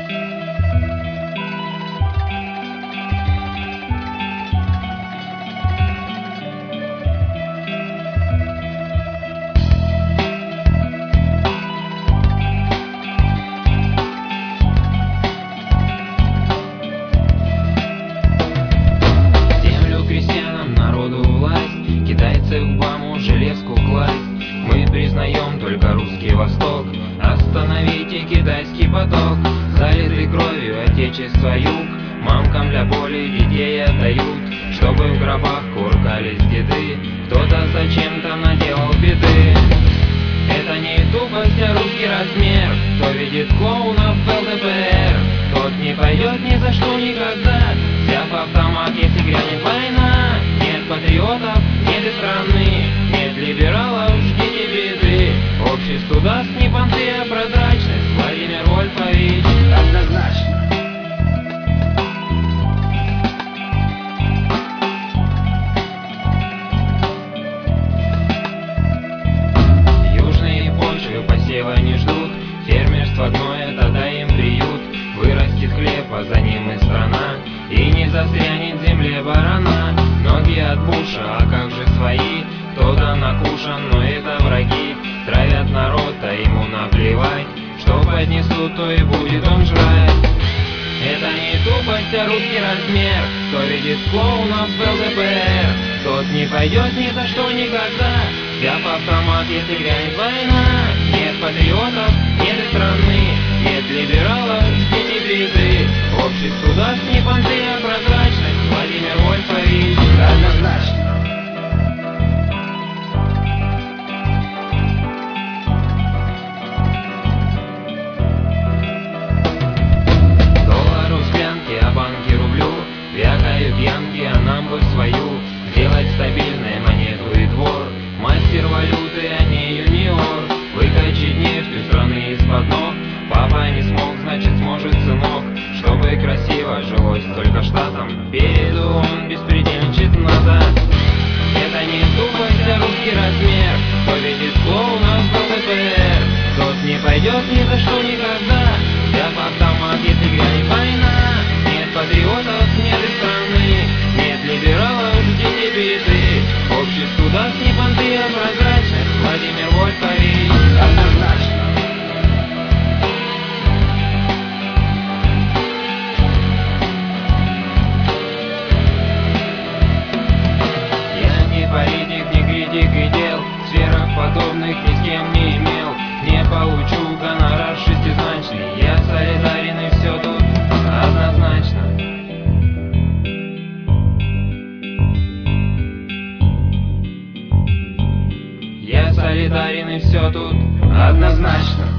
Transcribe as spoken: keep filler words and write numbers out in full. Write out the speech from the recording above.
В Баму, Железку класть. Мы признаем только русский Восток. Остановите китайский поток. Залитый кровью Отечества юг. Мамкам для боли детей отдают, чтобы в гробах куркались деды. Кто-то зачем-то наделал беды. Это не тупость, а русский размер. Кто видит клоунов в эл дэ пэ эр, тот не пойдет ни за что никогда, взяв автомат, если грянет война. Нет патриотов, нет и страны, нет либералов, ждите беды. Обществу даст не понты, а прозрачность Владимир Вольфович. Однозначно. Южные почвы посева не ждут, фермерство гноя, тогда им приют. Вырастет хлеб, а за ним и страна, и не застрянет в земле барана. Ноги от Буша, а как же свои? Кто-то накушан, но это враги. Травят народ, а ему наплевать. Что поднесут, то и будет он жрать. Это не тупость, а русский размер. Кто видит клоунов в эл дэ пэ эр, тот не пойдет ни за что никогда, взяв автомат, если грянет война. Нет патриотов, нет и страны, нет либералов, ждите беды. Обществу даст не понты, а прозрачность Владимир Вольфович. Однозначно. Доллару склянки, а банки рублю. Вякают янки, а нам бы свою сделать стабильной монету и двор. Мастер валюты, а не юниор. Выкачать нефть у страны из-под ног. Папа не смог, значит сможет сынок. Чтобы красиво жилось только штатам, переду он беспредельничать надо. Это не тупость, а русский размер. Кто видит клоунов в эл дэ пэ эр, тот не пойдет ни за что никогда, взяв автомат, если грянет война. Нет патриотов, нет и страны, нет либералов, ждите беды. Обществу даст не понты, а прозрачность Владимир Вольфович. Однозначно. Политик, не критик и дел, в сферах подобных ни с кем не имел. Не получу гонорар шестизначный, я солидарен и все тут однозначно. Я солидарен и все тут однозначно.